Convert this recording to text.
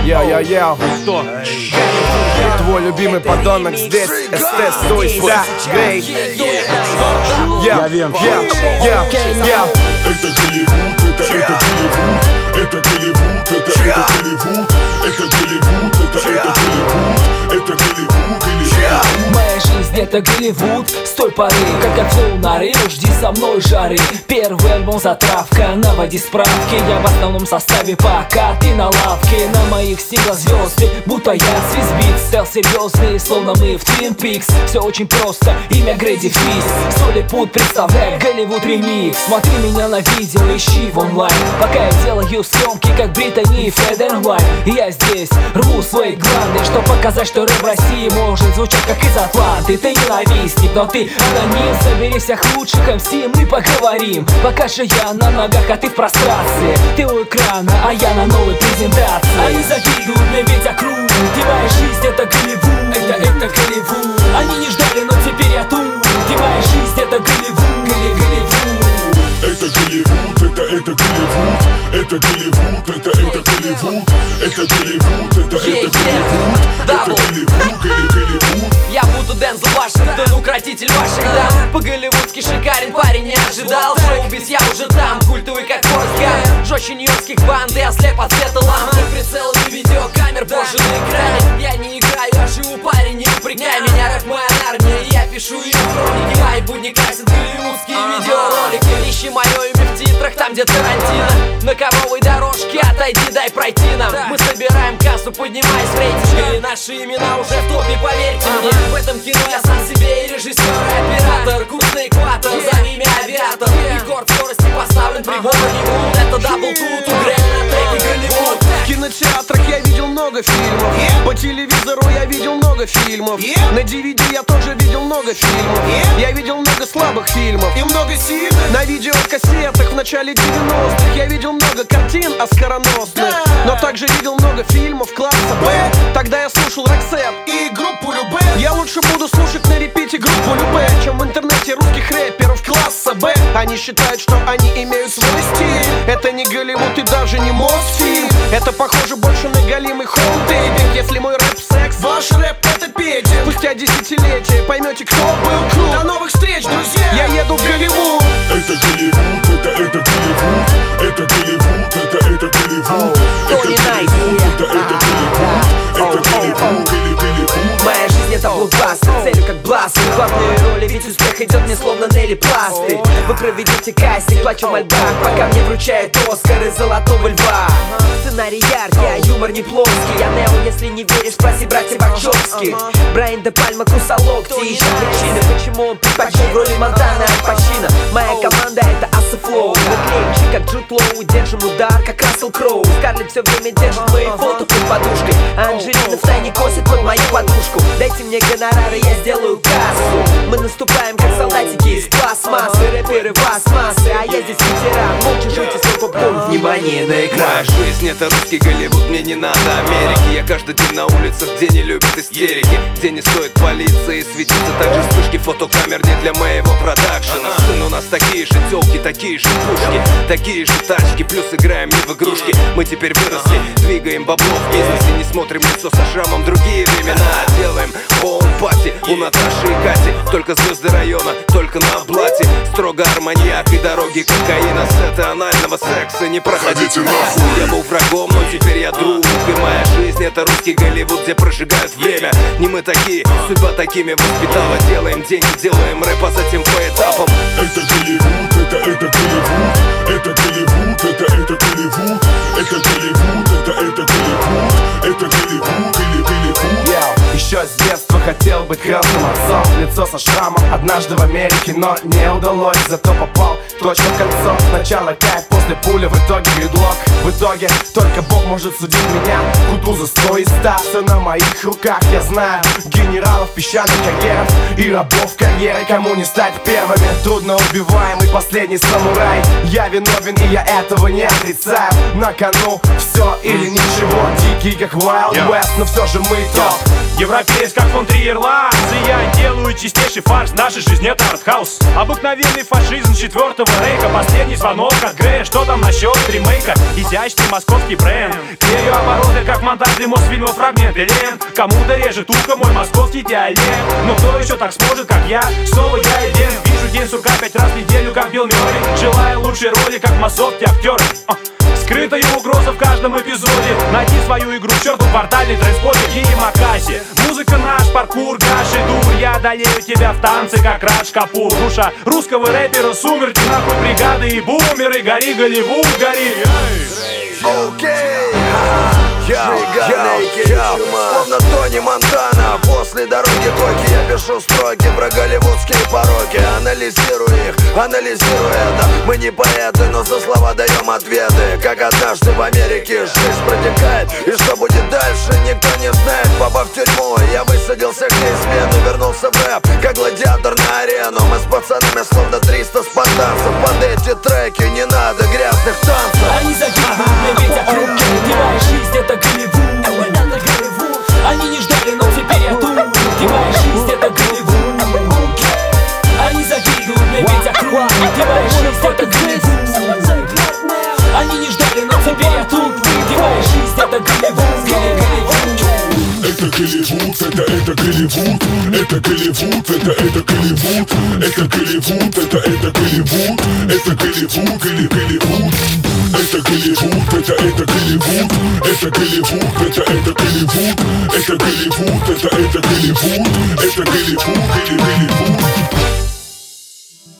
Я. Что? Твой любимый подонок здесь. СТ, стой, ся, грей. Я Вем. Это Голливуд, это Голливуд, это Голливуд, это Голливуд, это Голливуд, это Голливуд. Моя жизнь это Голливуд с той поры, как от флоу на рынок, жди со мной жары. Первый альбом затравка, наводи справки. Я в основном составе, пока ты на лавке. На моих синглах звезды, будто я свизбит. Стал серьезный, словно мы в Twin Peaks. Все очень просто, имя Грейди Физ. Солипут представляет Голливуд ремикс. Смотри меня на видео, ищи в онлайн. Пока я делаю съемки, как Британи и Федервайн. И я здесь рву свои гланды, чтоб показать, что рэп в России может звучать как из Атланты. Ты ненавистник, но ты аноним. Собери всех лучших МС, мы поговорим. Пока же я на ногах, а ты в прострации. Ты у экрана, а я на новой презентации. Они завидуют мне, ведь я крут. Ты моя жизнь, это Голливуд. Это Голливуд. Они не ждали, но теперь я тут. Ты моя жизнь, это Голливуд. Голливуд. Это Голливуд, это Голливуд, это Голливуд, это Голливуд, это Голливуд, это Голливуд, это Голливуд. Я буду Дензел Вашингтон, укротитель ваших дам. По-голливудски шикарен парень, не ожидал. Шоу-биз, я уже там, культовый как Форрест Гамп. Жестче нью-йоркских банд, я слеп от света ламп. Прицелами видеокамер, позже на экране. Я не играю, а живу, парень, не упрекняй меня. Рэп моя нарния, я пишу ее хроники. Мои будни красят голливудские видеоролики. Ищи мое имя в титрах, там где Тарантино. На ковровой дорожке отойди, дай пройти нам. Мы собираем кассу, поднимаясь в рейтинге. И наши имена уже в топе, поверьте мне. В этом кино я сам себе и режиссер, и оператор. Курс на экватор, зови меня авиатор. Рекорд скорости поставлен, прибор Голливуд. Это дабл тут, у Грэма на треке Голливуд. В кинотеатрах я видел много фильмов. По телевизору я видел много фильмов. На DVD я тоже видел много фильмов. Я видел много слабых фильмов и много сильных. На видеокассетах в начале 90-х я видел много картин оскароносных. Но также видел много фильмов класса Б. Тогда я слушал Роксет и группу Любэ. Я лучше буду слушать на репите группу Любэ, чем в интернете русских рэперов класса Б. Они считают, что они имеют свой стиль. Это не Голливуд и даже не Мосфильм. Это похоже больше на галимый хоум-тейпинг. Если мой рэп секс, ваш рэп это петинг. Спустя десятилетия поймете, кто был крут. До новых встреч, друзья! Я еду в Голливуд. Это Голливуд, это Голливуд, это Голливуд, это Голливуд, это Голливуд, это Голливуд. Моя жизнь это блокбастер, целью как бластер. Главные роли, ведь успех идет мне словно Нелли Пластырь. Вы проведете кастинг, плачу в мольбах, пока мне вручают Оскары Золотого Льва. Сценарий яркий, а юмор не плоский. Я Нео, если не веришь, спроси братьев Вачовских. Брайан де Пальма кусал локти, ищет причины, почему он предпочел в роли Монтана Аль Пачино. Моя команда это Асы Флоу. Мы клеимчик, как Джуд Лоу, держим удар, как Рассел Кроу. Скарлетт все время держит мои фото под подушкой, а Анджелина втайне косит под мою подушку. Дайте мне гонорары, я сделаю кассу. Мы наступаем, как солдатики из пластмассы. Рэперы вас массы, а я здесь ветеран. Молча жуйте свой попкорн, внимание на экран. Моя жизнь это русский Голливуд, мне не надо Америки. Я каждый день на улицах, где не любят истерики, где не стоит полиции светиться. Также вспышки фотокамер не для моего продакшена. Сын, у нас такие же тёлки, такие же пушки, такие же тачки, плюс играем не в игрушки. Мы теперь выросли, двигаем бабло в бизнесе. Не смотрим лицо со шрамом, другие времена. Делаем хоум-пати у Наташи и Кати. Только звезды района, только на блате. Строго арманьяк и дороги кокаина. Сеты анального секса не проходите нахуй. Я был врагом, но теперь я друг. И моя жизнь это русский Голливуд, где прожигают время. Не мы такие, судьба такими воспитала. Делаем деньги, делаем рэп, а затем по этапам. Это Голливуд, это Голливуд, это Голливуд, это Голливуд, это Голливуд, это Голливуд, это Голливуд, Еще с детства хотел быть крестным отцом. Лицо со шрамом однажды в Америке, но не удалось. Зато попал точно в кольцо. Сначала кайф, после пули, в итоге гридлок. В итоге только Бог может судить меня. Кутуза 100 и 100, все на моих руках. Я знаю генералов, песчаных карьеров и рабов карьеры. Кому не стать первыми, трудно убиваемый последний самурай. Я виновен и я этого не отрицаю. На кону все или ничего. Дикий как Wild West, но все же мы топ. Европеец, как фон Триер Ларс. И я делаю чистейший фарс. Нашей жизни это артхаус. Обыкновенный фашизм четвертого рейха. Последний звонок от Грея. Что там насчет ремейка? Изящный московский бренд. Перью обороты, как монтажный Мосфильма фрагменты лент. Кому-то режет ухо мой московский диалект. Но кто еще так сможет, как я? Снова я иден. Вижу день сурка 5 раз в неделю, как Билл Мёррей. Желаю лучшей роли, как массовки актеры. Скрытая угроза в каждом эпизоде. Найти свою игру к черту в портальный трейнспоте и Макаси. Музыка наш, паркур, гаши, дур. Я одолею тебя в танце, как Радж Капур. Душа русского рэпера, сумерки, нахуй бригады и бумеры. Гори, Голливуд, гори. Словно Тони Монтана. После дороги Коки я пишу строки про голливудские пороки. Анализирую их, анализирую это. Мы не поэты, но за слова даем ответы. Как однажды в Америке жизнь протекает. И что будет дальше, никто не знает. Попав в тюрьму, я высадился к ней смену. Вернулся в рэп, как гладиатор на арену. Мы с пацанами словно 300 спартанцев. Под эти треки не надо грязных танцев. Они завидуют мне ведь округ. Твоя жизнь это Голливуд. Они не ждали, но теперь я тут. Твоя жизнь это Голливуд. Они завидуют мне ведь округ. Твоя жизнь это Голливуд. Они не ждали, но теперь я тут. Твоя жизнь это Голливуд. Это Голливуд, это Голливуд, это Голливуд, это Голливуд, это Голливуд, это Голливуд, это Голливуд, Голливуд. Это Голливуд, это Голливуд, это Голливуд, это Голливуд, это Голливуд, это Голливуд, это Голливуд, Голливуд.